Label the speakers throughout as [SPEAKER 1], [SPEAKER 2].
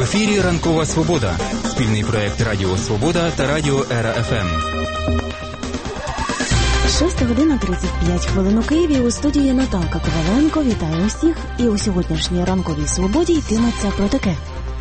[SPEAKER 1] ефірі «Ранкова Свобода» – спільний проєкт Радіо Свобода та Радіо Ера ФМ.
[SPEAKER 2] 6:35 у Києві. У студії Наталка Коваленко. Вітаю усіх. І у сьогоднішній «Ранковій Свободі» йтиметься про таке.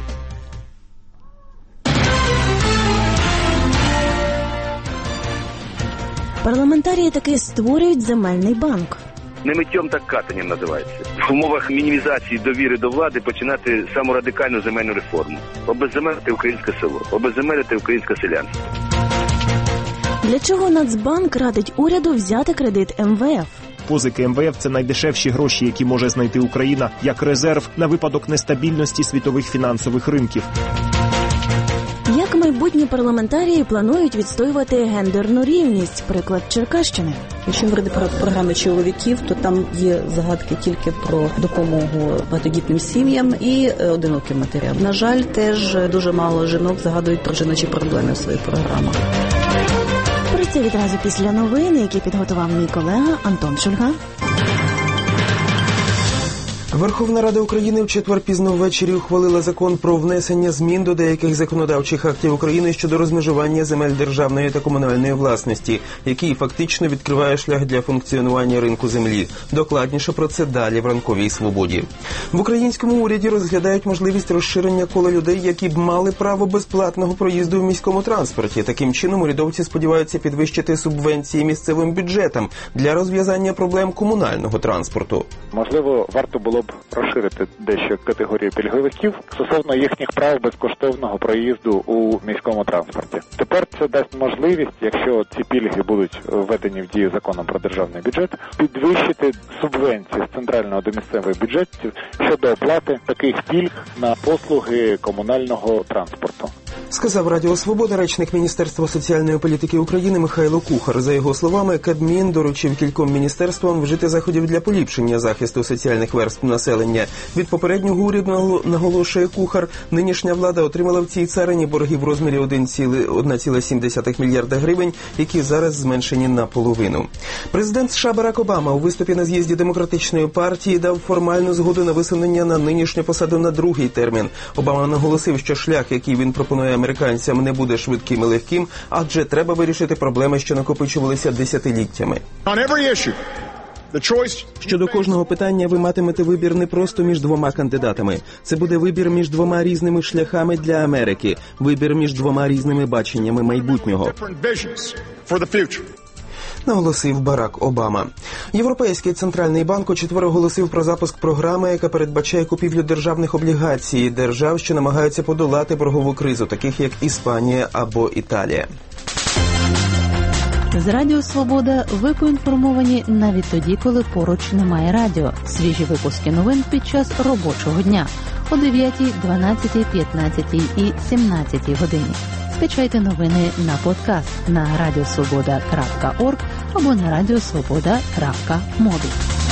[SPEAKER 2] Парламентарії таки створюють земельний банк.
[SPEAKER 3] Не миттєм, так катанням називається. В умовах мінімізації довіри до влади починати саму радикальну земельну реформу. Обезземелити українське село, обезземелити українське селянство.
[SPEAKER 2] Для чого Нацбанк радить уряду взяти кредит МВФ?
[SPEAKER 4] Позики МВФ – це найдешевші гроші, які може знайти Україна, як резерв на випадок нестабільності світових фінансових ринків.
[SPEAKER 2] Як майбутні парламентарії планують відстоювати гендерну рівність? Приклад Черкащини.
[SPEAKER 5] Якщо говорити про програми чоловіків, то там є загадки тільки про допомогу багатодітним сім'ям і одиноким матерям. На жаль, теж дуже мало жінок згадують про жіночі проблеми в своїх програмах.
[SPEAKER 2] Про це відразу після новин, які підготував мій колега Антон Шульга.
[SPEAKER 6] Верховна Рада України в четвер пізно ввечері ухвалила закон про внесення змін до деяких законодавчих актів України щодо розмежування земель державної та комунальної власності, який фактично відкриває шлях для функціонування ринку землі. Докладніше про це далі в «Ранковій Свободі». В українському уряді розглядають можливість розширення кола людей, які б мали право безплатного проїзду в міському транспорті. Таким чином, урядовці сподіваються підвищити субвенції місцевим бюджетам для розв'язання проблем комунального транспорту.
[SPEAKER 7] Можливо, варто було б розширити дещо категорію пільговиків стосовно їхніх прав безкоштовного проїзду у міському транспорті. Тепер це дасть можливість, якщо ці пільги будуть введені в дію законом про державний бюджет, підвищити субвенції з центрального до місцевих бюджетів щодо оплати таких пільг на послуги комунального транспорту.
[SPEAKER 6] Сказав Радіо Свобода речник Міністерства соціальної політики України Михайло Кухар. За його словами, Кабмін доручив кільком міністерствам вжити заходів для поліпшення захисту соціальних верств населення. Від попереднього уряду, наголошує Кухар, нинішня влада отримала в цій царині борги в розмірі 1,7 мільярда гривень, які зараз зменшені наполовину. Президент США Барак Обама у виступі на з'їзді Демократичної партії дав формальну згоду на висунення на нинішню посаду на другий термін. Обама наголосив, що шлях, який він пропонує американцям, не буде швидким і легким, адже треба вирішити проблеми, що накопичувалися десятиліттями. Щодо кожного питання ви матимете вибір не просто між двома кандидатами. Це буде вибір між двома різними шляхами для Америки, вибір між двома різними баченнями майбутнього. Наголосив Барак Обама. Європейський центральний банк у четвер оголосив про запуск програми, яка передбачає купівлю державних облігацій держав, що намагаються подолати боргову кризу, таких як Іспанія або Італія.
[SPEAKER 8] З Радіо Свобода ви поінформовані навіть тоді, коли поруч немає радіо. Свіжі випуски новин під час робочого дня о 9, 12, 15 і 17 годині. Скачайте новини на подкаст на radiosvoboda.org або на radiosvoboda.mobi.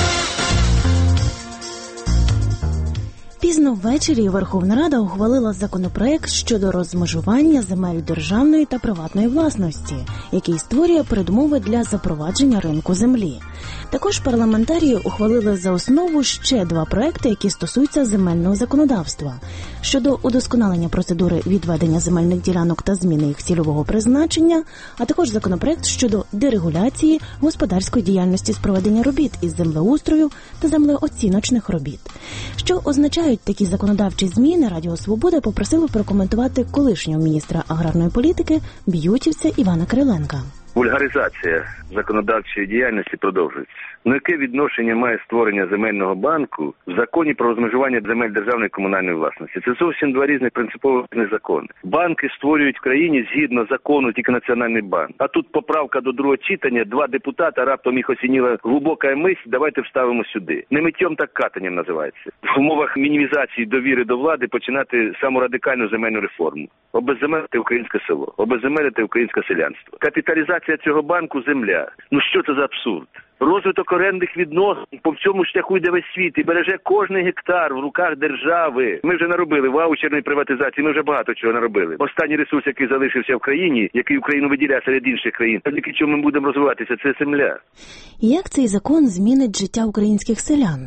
[SPEAKER 2] Пізно ввечері Верховна Рада ухвалила законопроект щодо розмежування земель державної та приватної власності, який створює передумови для запровадження ринку землі. Також парламентарії ухвалили за основу ще два проекти, які стосуються земельного законодавства. Щодо удосконалення процедури відведення земельних ділянок та зміни їх цільового призначення, а також законопроект щодо дерегуляції господарської діяльності з проведення робіт із землеустрою та землеоціночних робіт. Що означають такі законодавчі зміни, Радіо Свобода попросило прокоментувати колишнього міністра аграрної політики б'ютівця Івана Кириленка.
[SPEAKER 3] Вульгаризація законодавчої діяльності продовжується. Яке відношення має створення земельного банку в законі про розмежування земель державної і комунальної власності? Це зовсім два різних принципових закони. Банки створюють в країні згідно закону тільки Національний банк. А тут поправка до другого читання, два депутата, раптом їх осініла глибока мисль, давайте вставимо сюди. Не миттєм, так катанням називається. В умовах мінімізації довіри до влади починати саму радикальну земельну реформу. Обезземелити українське село, обезземелити українське селянство. Капіталізація цього банку – земля. Що це за абсурд? Розвиток орендних відносин по всьому шляху йде весь світ і береже кожний гектар в руках держави. Ми вже наробили ваучерної приватизації, ми вже багато чого наробили. Останній ресурс, який залишився в країні, який Україну виділяє серед інших країн, завдяки чому ми будемо розвиватися, це земля.
[SPEAKER 2] Як цей закон змінить життя українських селян?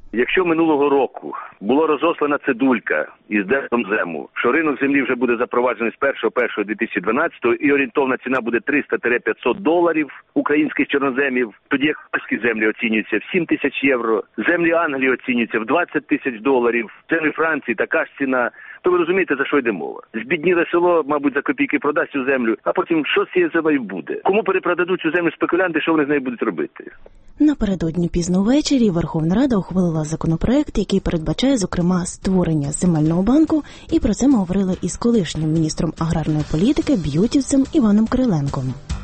[SPEAKER 3] Якщо минулого року була розослана цидулька із Держкомзему, що ринок землі вже буде запроваджений з 1.1.2012 і орієнтовна ціна буде $300-500 українських чорноземів, тоді як польські землі оцінюються в 7 тисяч євро, землі Англії оцінюються в $20 тисяч, землі Франції така ж ціна, то ви розумієте, за що йде мова. Збідніле село, мабуть, за копійки продасть цю землю, а потім що з цією землею буде? Кому перепродадуть цю землю спекулянти, що вони з нею будуть робити?
[SPEAKER 2] Напередодні пізно ввечері Верховна Рада ухвалила законопроект, який передбачає, зокрема, створення земельного банку, і про це ми говорили із колишнім міністром аграрної політики, б'ютівцем Іваном Кириленком.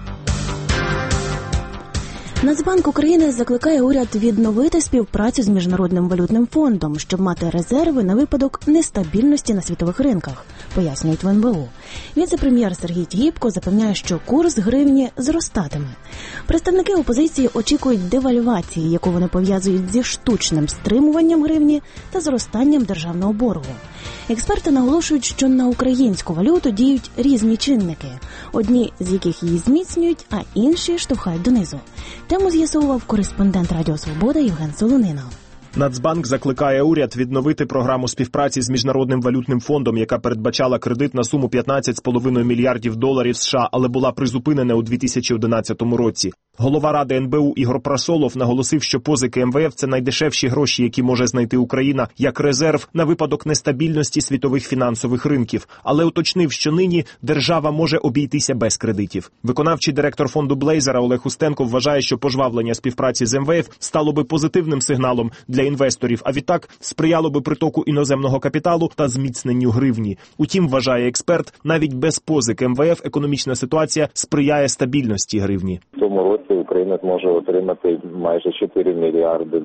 [SPEAKER 2] Нацбанк України закликає уряд відновити співпрацю з Міжнародним валютним фондом, щоб мати резерви на випадок нестабільності на світових ринках, пояснюють в НБУ. Віце-прем'єр Сергій Тігіпко запевняє, що курс гривні зростатиме. Представники опозиції очікують девальвації, яку вони пов'язують зі штучним стримуванням гривні та зростанням державного боргу. Експерти наголошують, що на українську валюту діють різні чинники, одні з яких її зміцнюють, а інші штовхають донизу. Тему з'ясовував кореспондент Радіо Свобода Євген Солонина.
[SPEAKER 4] Нацбанк закликає уряд відновити програму співпраці з Міжнародним валютним фондом, яка передбачала кредит на суму $15,5 мільярдів США, але була призупинена у 2011 році. Голова Ради НБУ Ігор Прасолов наголосив, що позики МВФ – це найдешевші гроші, які може знайти Україна, як резерв на випадок нестабільності світових фінансових ринків, але уточнив, що нині держава може обійтися без кредитів. Виконавчий директор фонду Блейзера Олег Устенко вважає, що пожвавлення співпраці з МВФ стало би позитивним сигналом для інвесторів, а відтак сприяло би притоку іноземного капіталу та зміцненню гривні. Утім, вважає експерт, навіть без позик МВФ економічна ситуація сприяє стабільності гривні.
[SPEAKER 9] В цьому році Україна зможе отримати майже $4 мільярди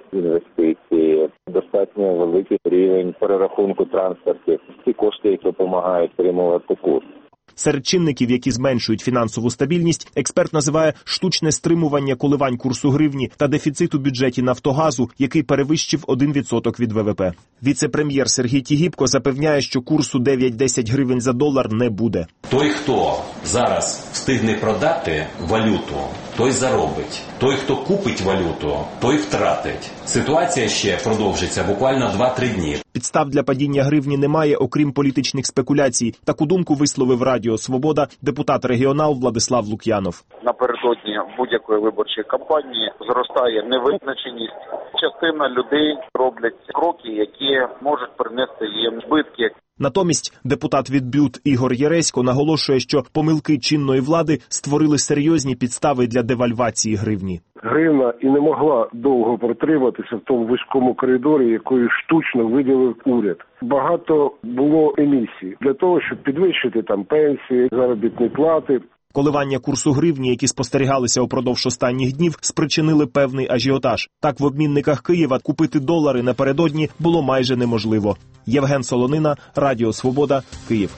[SPEAKER 9] інвестицій. Достатньо великий рівень перерахунку трансфертів. Ці кошти, які допомагають стримувати курс.
[SPEAKER 4] Серед чинників, які зменшують фінансову стабільність, експерт називає штучне стримування коливань курсу гривні та дефіцит у бюджеті «Нафтогазу», який перевищив 1% від ВВП. Віце-прем'єр Сергій Тігіпко запевняє, що курсу 9-10 гривень за долар не буде.
[SPEAKER 10] Той, хто зараз встигне продати валюту, той заробить. Той, хто купить валюту, той втратить. Ситуація ще продовжиться буквально 2-3 дні.
[SPEAKER 4] Підстав для падіння гривні немає, окрім політичних спекуляцій. Таку думку висловив Радіо Свобода депутат-регіонал Владислав Лук'янов.
[SPEAKER 11] Напередодні будь-якої виборчої кампанії зростає невизначеність. Частина людей роблять кроки, які можуть принести їм збитки.
[SPEAKER 4] Натомість депутат від БЮТ Ігор Єресько наголошує, що помилки чинної влади створили серйозні підстави для девальвації гривні.
[SPEAKER 12] Гривна і не могла довго протриматися в тому вузькому коридорі, якою штучно виділив уряд. Багато було емісій для того, щоб підвищити там пенсії, заробітні плати.
[SPEAKER 4] Коливання курсу гривні, які спостерігалися упродовж останніх днів, спричинили певний ажіотаж. Так в обмінниках Києва купити долари напередодні було майже неможливо. Євген Солонина, Радіо Свобода, Київ.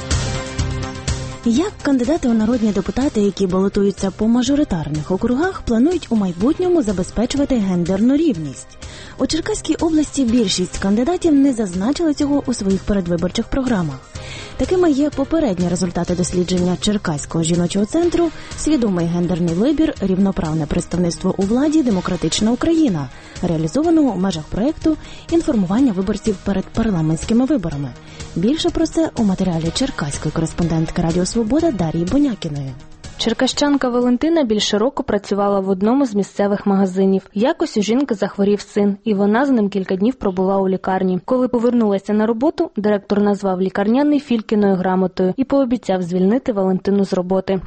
[SPEAKER 2] Як кандидати у народні депутати, які балотуються по мажоритарних округах, планують у майбутньому забезпечувати гендерну рівність? У Черкаській області більшість кандидатів не зазначили цього у своїх передвиборчих програмах. Такими є попередні результати дослідження Черкаського жіночого центру «Свідомий гендерний вибір, рівноправне представництво у владі, демократична Україна», реалізованого у межах проєкту «Інформування виборців перед парламентськими виборами». Більше про це у матеріалі черкаської кореспондентки Радіо Свобода Дар'ї Бонякіної.
[SPEAKER 13] Черкащанка Валентина більше року працювала в одному з місцевих магазинів. Якось у жінки захворів син, і вона з ним кілька днів пробула у лікарні. Коли повернулася на роботу, директор назвав лікарняний Фількіною грамотою і пообіцяв звільнити Валентину з роботи.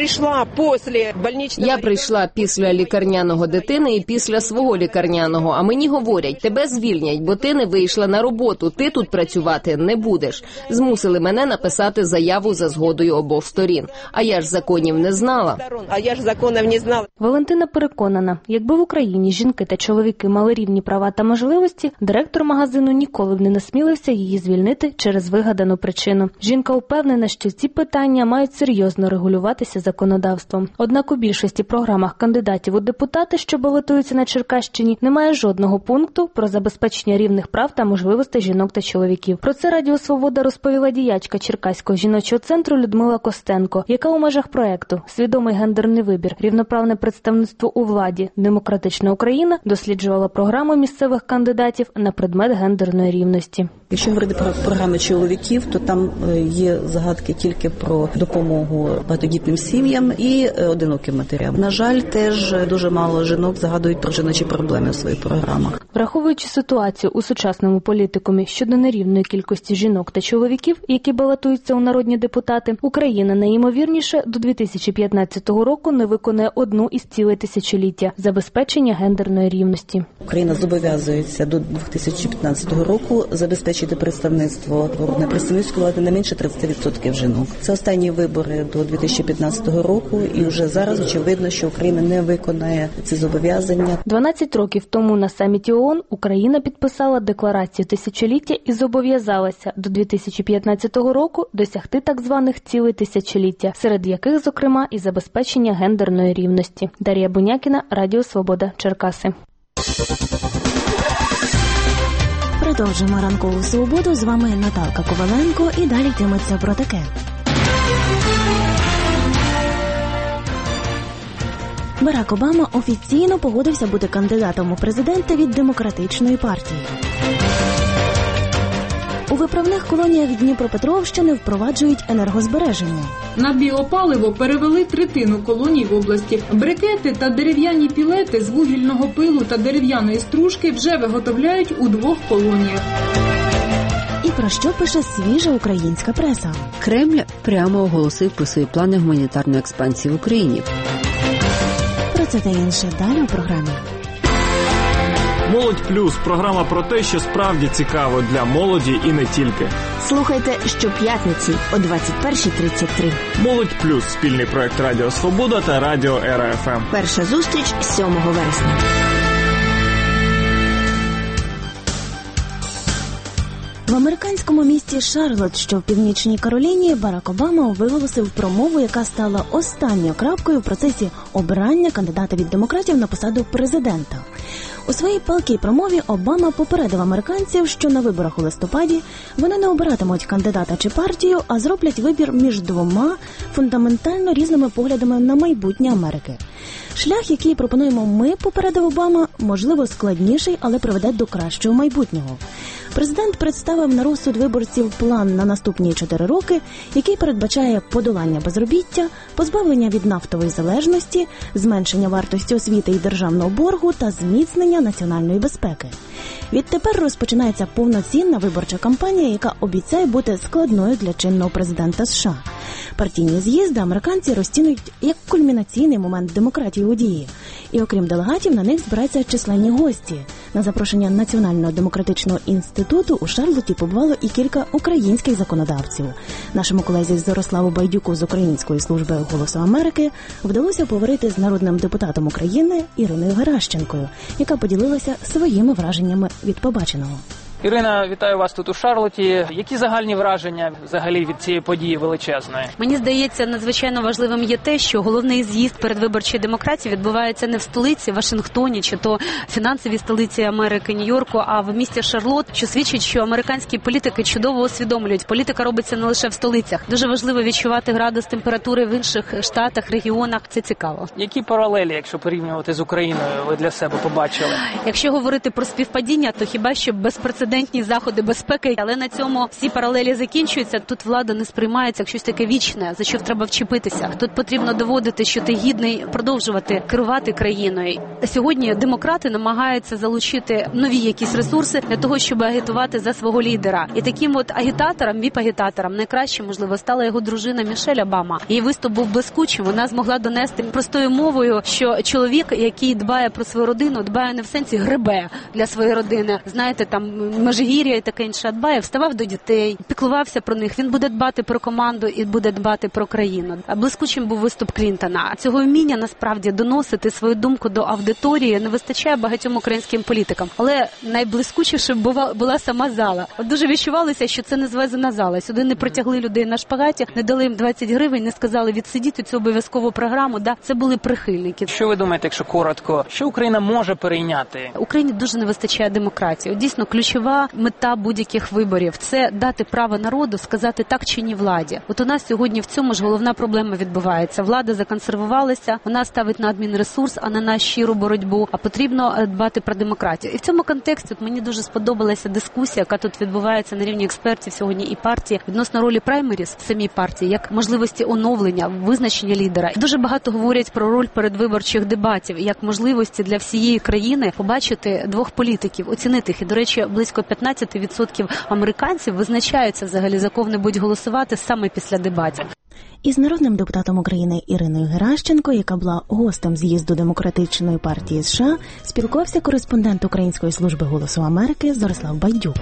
[SPEAKER 14] Я прийшла після лікарняного дитини і після свого лікарняного, а мені говорять, тебе звільнять, бо ти не вийшла на роботу, ти тут працювати не будеш. Змусили мене написати заяву за згодою обох сторін. А я ж законів не знала.
[SPEAKER 13] Валентина переконана, якби в Україні жінки та чоловіки мали рівні права та можливості, директор магазину ніколи б не насмілився її звільнити через вигадану причину. Жінка упевнена, що ці питання мають серйозно регулюватися законодавством. Однак у більшості програмах кандидатів у депутати, що балотуються на Черкащині, немає жодного пункту про забезпечення рівних прав та можливостей жінок та чоловіків. Про це Радіо Свобода розповіла діячка Черкаського жіночого центру Людмила Костенко, яка у межах проєкту змісту, свідомий гендерний вибір, рівноправне представництво у владі, демократична Україна досліджувала програму місцевих кандидатів на предмет гендерної рівності.
[SPEAKER 5] Якщо говорити про програми чоловіків, то там є загадки тільки про допомогу багатодітним сім'ям і одиноким матерям. На жаль, теж дуже мало жінок згадують про жіночі проблеми в своїх програмах.
[SPEAKER 13] Враховуючи ситуацію у сучасному політикумі щодо нерівної кількості жінок та чоловіків, які балотуються у народні депутати, Україна найімовірніше до 2015 року не виконає одну із цілей тисячоліття – забезпечення гендерної рівності.
[SPEAKER 5] Україна зобов'язується до 2015 року забезпечити представництво на представницькій владі не менше 30% жінок. Це останні вибори до 2015 року, і вже зараз очевидно, що Україна не виконає ці зобов'язання.
[SPEAKER 13] 12 років тому на саміті ООН Україна підписала декларацію тисячоліття і зобов'язалася до 2015 року досягти так званих цілей тисячоліття, серед яких, зокрема, і забезпечення гендерної рівності. Дар'я Бунякіна, Радіо Свобода, Черкаси.
[SPEAKER 2] Продовжимо ранкову свободу. З вами Наталка Коваленко і далі йтиметься про таке. Барак Обама офіційно погодився бути кандидатом у президенти від Демократичної партії. У виправних колоніях Дніпропетровщини впроваджують енергозбереження.
[SPEAKER 15] На біопаливо перевели третину колоній в області. Брикети та дерев'яні пілети з вугільного пилу та дерев'яної стружки вже виготовляють у 2 колоніях.
[SPEAKER 2] І про що пише свіжа українська преса?
[SPEAKER 16] Кремль прямо оголосив про свої плани гуманітарної експансії в Україні.
[SPEAKER 2] Про це та інше далі у програмі.
[SPEAKER 4] «Молодь плюс» – програма про те, що справді цікаво для молоді і не тільки.
[SPEAKER 2] Слухайте щоп'ятниці о 21:33.
[SPEAKER 4] «Молодь плюс» – спільний проект Радіо Свобода та Радіо РФМ.
[SPEAKER 2] Перша зустріч 7 вересня. В американському місті Шарлотт, що в Північній Кароліні, Барак Обама виголосив промову, яка стала останньою крапкою в процесі обрання кандидата від демократів на посаду президента. У своїй палкій промові Обама попередив американців, що на виборах у листопаді вони не обиратимуть кандидата чи партію, а зроблять вибір між 2 фундаментально різними поглядами на майбутнє Америки. Шлях, який пропонуємо ми, попередив Обама, можливо складніший, але приведе до кращого майбутнього. Президент представив на розсуд виборців план на наступні 4 роки, який передбачає подолання безробіття, позбавлення від нафтової залежності, зменшення вартості освіти і державного боргу та зміцнення національної безпеки. Відтепер розпочинається повноцінна виборча кампанія, яка обіцяє бути складною для чинного президента США. Партійні з'їзди американці розцінюють як кульмінаційний момент демократії у дії. І окрім делегатів, на них збираються численні гості. На запрошення Національного демократичного інституту у Шарлотті побувало і кілька українських законодавців. Нашому колезі Зорославу Байдюку з Української служби «Голосу Америки» вдалося поговорити з народним депутатом України Іриною Геращенкою, яка поділилася своїми враженнями від побаченого.
[SPEAKER 17] Ірина, вітаю вас тут у Шарлотті. Які загальні враження взагалі від цієї події величезної?
[SPEAKER 18] Мені здається, надзвичайно важливим є те, що головний з'їзд передвиборчої демократії відбувається не в столиці, Вашингтоні, чи то фінансовій столиці Америки, Нью-Йорку, а в місті Шарлотт, що свідчить, що американські політики чудово усвідомлюють. Політика робиться не лише в столицях. Дуже важливо відчувати градус температури в інших штатах, регіонах. Це цікаво.
[SPEAKER 17] Які паралелі, якщо порівнювати з Україною, ви для себе побачили?
[SPEAKER 18] Якщо говорити про співпадіння, то хіба що безпрецедентні заходи безпеки, але на цьому всі паралелі закінчуються. Тут влада не сприймається як щось таке вічне, за що треба вчепитися. Тут потрібно доводити, що ти гідний продовжувати керувати країною. Сьогодні демократи намагаються залучити нові якісь ресурси для того, щоб агітувати за свого лідера. І таким от агітатором, віп-агітатором найкраще, можливо, стала його дружина Мішель Обама. Її виступ був блискучим. Вона змогла донести простою мовою, що чоловік, який дбає про свою родину, дбає не в сенсі гребе для своєї родини. Знаєте, там Межигір'я і таке інше, дбає, вставав до дітей, піклувався про них. Він буде дбати про команду і буде дбати про країну. А блискучим був виступ Клінтона. Цього вміння насправді доносити свою думку до аудиторії не вистачає багатьом українським політикам. Але найблискучіше була сама зала. От дуже відчувалося, що це не звезена зала. Сюди не протягли людей на шпагаті, не дали їм 20 гривень, не сказали відсидіти цю обов'язкову програму. Да, це були прихильники.
[SPEAKER 17] Що ви думаєте, якщо коротко, що Україна може перейняти?
[SPEAKER 18] Україні дуже не вистачає демократії. Дійсно, ключовий ключова мета будь-яких виборів – це дати право народу сказати так чи ні владі. От у нас сьогодні в цьому ж головна проблема відбувається. Влада законсервувалася, вона ставить на адмінресурс, а не на щиру боротьбу, а потрібно дбати про демократію. І в цьому контексті от мені дуже сподобалася дискусія, яка тут відбувається на рівні експертів сьогодні і партії, відносно ролі праймеріс в самій партії, як можливості оновлення, визначення лідера. Дуже багато говорять про роль передвиборчих дебатів, як можливості для всієї країни побачити двох політиків, оцінити їх. І, до речі, близько 15% американців визначаються взагалі, за кого вони будуть голосувати саме після дебатів.
[SPEAKER 2] Із народним депутатом України Іриною Геращенко, яка була гостем з'їзду Демократичної партії США, спілкувався кореспондент Української служби «Голосу Америки» Зорислав Байдюк.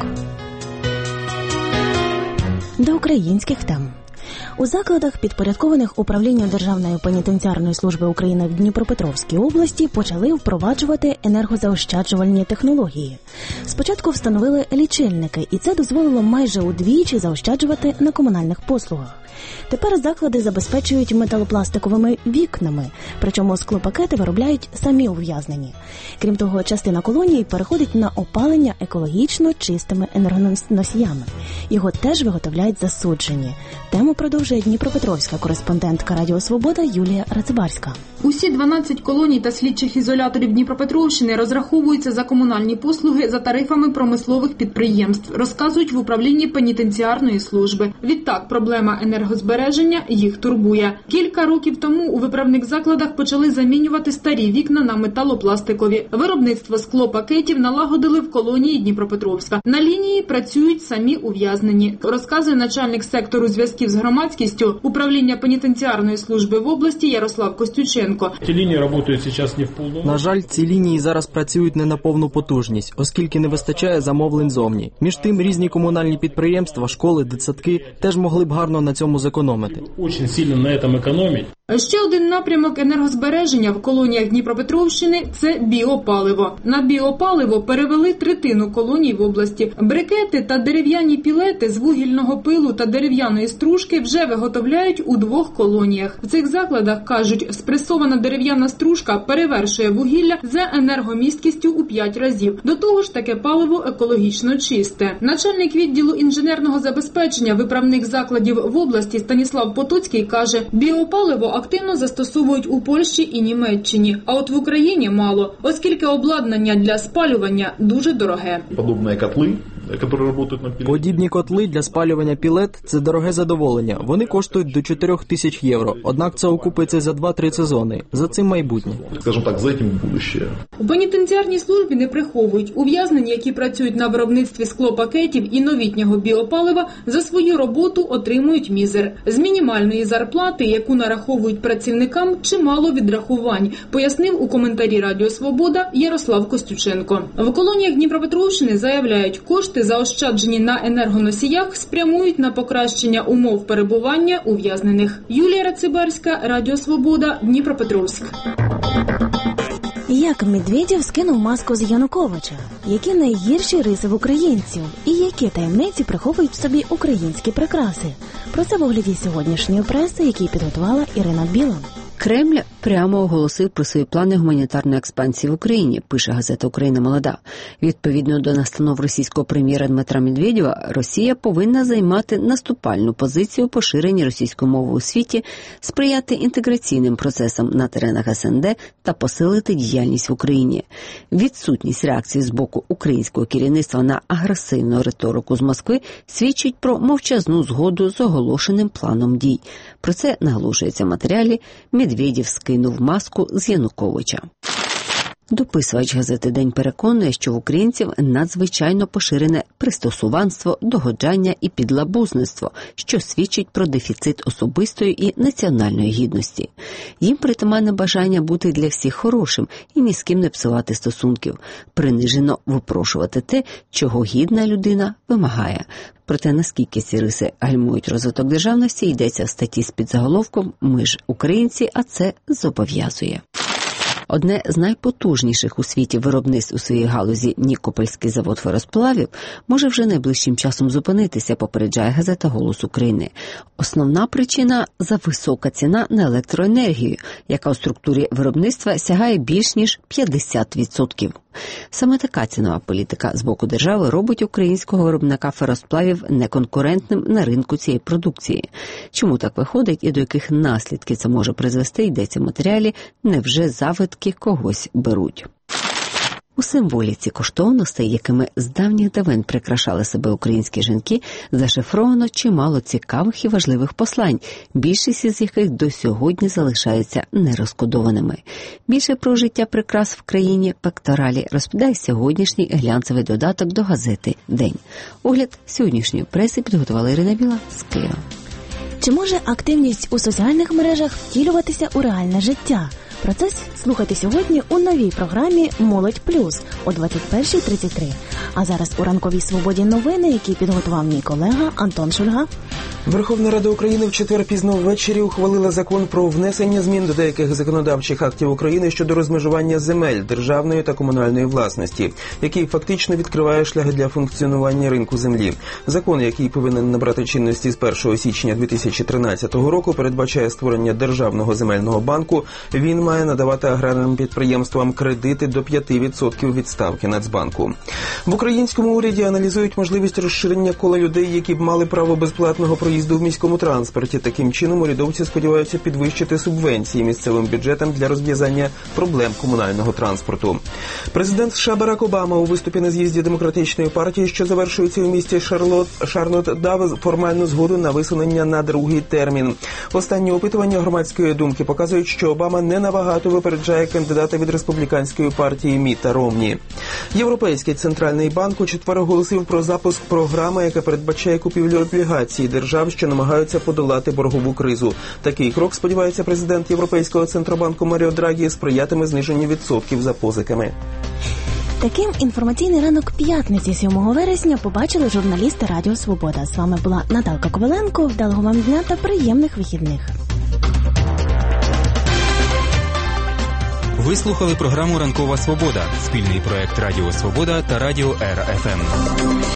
[SPEAKER 2] До українських тем. У закладах, підпорядкованих управлінню Державної пенітенціарної служби України в Дніпропетровській області, почали впроваджувати енергозаощаджувальні технології. Спочатку встановили лічильники, і це дозволило майже удвічі заощаджувати на комунальних послугах. Тепер заклади забезпечують металопластиковими вікнами, причому склопакети виробляють самі ув'язнені. Крім того, частина колонії переходить на опалення екологічно чистими енергоносіями. Його теж виготовляють засуджені. Тему продовжує дніпропетровська кореспондентка Радіо Свобода Юлія Рацибарська.
[SPEAKER 15] Усі 12 колоній та слідчих ізоляторів Дніпропетровщини розраховуються за комунальні послуги за тарифами промислових підприємств, розказують в управлінні пенітенціарної служби. Відтак, проблема енергозбереження їх турбує. Кілька років тому у виправних закладах почали замінювати старі вікна на металопластикові. Виробництво склопакетів налагодили в колонії Дніпропетровська. На лінії працюють самі ув'язнені, розказує начальник сектору зв'язків з громадськістю управління пенітенціарної служби в області Ярослав Костюченко.
[SPEAKER 19] Ці лінії працюють зараз не в повному.
[SPEAKER 20] На жаль, ці лінії зараз працюють не на повну потужність, оскільки не вистачає замовлень зовні. Між тим, різні комунальні підприємства, школи, дитсадки теж могли б гарно на цьому зекономити.
[SPEAKER 19] Дуже сильно на цьому економити.
[SPEAKER 15] Ще один напрямок енергозбереження в колоніях Дніпропетровщини – це біопаливо. На біопаливо перевели третину колоній в області. Брикети та дерев'яні пілети з вугільного пилу та дерев'яної стружки вже виготовляють у 2 колоніях. В цих закладах, кажуть, спресована дерев'яна стружка перевершує вугілля за енергомісткістю у 5 разів. До того ж, таке паливо екологічно чисте. Начальник відділу інженерного забезпечення виправних закладів в області Станіслав Потоцький каже, біопаливо активно застосовують у Польщі і Німеччині, а от в Україні мало, оскільки обладнання для спалювання дуже дороге.
[SPEAKER 20] Подібні котли для спалювання пілет – це дороге задоволення. Вони коштують до 4 тисяч євро, однак це окупиться за 2-3 сезони. За цим майбутнє.
[SPEAKER 19] Скажімо так, за цим будущее.
[SPEAKER 15] У пенітенціарній службі не приховують. Ув'язнені, які працюють на виробництві склопакетів і новітнього біопалива, за свою роботу отримують мізер. З мінімальної зарплати, яку нараховують працівникам, чимало відрахувань, пояснив у коментарі Радіо Свобода Ярослав Костюченко. В колоніях Дніпропетровщини заявляють, кошти, заощаджені на енергоносіях, спрямують на покращення умов перебування ув'язнених. Юлія Рацибарська, Радіо Свобода, Дніпропетровськ.
[SPEAKER 2] Як Медведєв скинув маску з Януковича? Які найгірші риси в українців? І які таємниці приховують в собі українські прикраси? Про це в огляді сьогоднішньої преси, який підготувала Ірина Білан.
[SPEAKER 16] Кремль прямо оголосив про свої плани гуманітарної експансії в Україні, пише газета «Україна молода». Відповідно до настанов російського прем'єра Дмитра Медведєва, Росія повинна займати наступальну позицію поширення російської мови у світі, сприяти інтеграційним процесам на теренах СНД та посилити діяльність в Україні. Відсутність реакції з боку українського керівництва на агресивну риторику з Москви свідчить про мовчазну згоду з оголошеним планом дій. Про це наголошується в матеріалі «Медведєв скинув маску з Януковича». Дописувач газети «День» переконує, що в українців надзвичайно поширене пристосуванство, догоджання і підлабузництво, що свідчить про дефіцит особистої і національної гідності. Їм притаманне бажання бути для всіх хорошим і ні з ким не псувати стосунків, принижено випрошувати те, чого гідна людина вимагає. Проте наскільки ці риси гальмують розвиток державності, йдеться в статті з підзаголовком «Ми ж українці, а це зобов'язує». Одне з найпотужніших у світі виробництв у своїй галузі Нікопольський завод феросплавів може вже найближчим часом зупинитися, попереджає газета «Голос України». Основна причина – зависока ціна на електроенергію, яка у структурі виробництва сягає більш ніж 50%. Саме така цінова політика з боку держави робить українського виробника феросплавів неконкурентним на ринку цієї продукції. Чому так виходить і до яких наслідків це може призвести, йдеться в матеріалі «Невже завитки когось беруть?». У символіці коштовностей, якими з давніх давен прикрашали себе українські жінки, зашифровано чимало цікавих і важливих послань, більшість із яких до сьогодні залишаються нерозкодованими. Більше про життя прикрас в країні пекторалі розповідає сьогоднішній глянцевий додаток до газети «День». Огляд сьогоднішньої преси підготувала Ірина Біла з Києва.
[SPEAKER 2] Чи може активність у соціальних мережах втілюватися у реальне життя? Про це слухайте сьогодні у новій програмі «Молодь плюс» о 21:33. А зараз у ранковій свободі новини, які підготував мій колега Антон Шульга.
[SPEAKER 6] Верховна Рада України в четвер пізно ввечері ухвалила закон про внесення змін до деяких законодавчих актів України щодо розмежування земель державної та комунальної власності, який фактично відкриває шлях для функціонування ринку землі. Закон, який повинен набрати чинності з 1 січня 2013 року, передбачає створення Державного земельного банку. Він має надавати аграрним підприємствам кредити до 5% від ставки Нацбанку. В українському уряді аналізують можливість розширення кола людей, які б мали право безплатного проїзду в міському транспорті. Таким чином, урядовці сподіваються підвищити субвенції місцевим бюджетам для розв'язання проблем комунального транспорту. Президент США Барак Обама у виступі на з'їзді Демократичної партії, що завершується у місті Шарлотт, дав формальну згоду на висунення на другий термін. Останні опитування громадської думки показують, що Обама не набагато випереджає кандидата від республіканської партії Мітта Ромні. Європейський центральний банк у четвер оголосив про запуск програми, яка передбачає купівлю облігацій держав, що намагаються подолати боргову кризу. Такий крок, сподівається президент Європейського центробанку Маріо Драгі, сприятиме зниженню відсотків за позиками.
[SPEAKER 2] Таким інформаційний ранок п'ятниці 7 вересня побачили журналісти Радіо Свобода. З вами була Наталка Коваленко. Вдалого вам дня та приємних вихідних.
[SPEAKER 1] Ви слухали програму «Ранкова Свобода» – спільний проект Радіо Свобода та Радіо РФМ.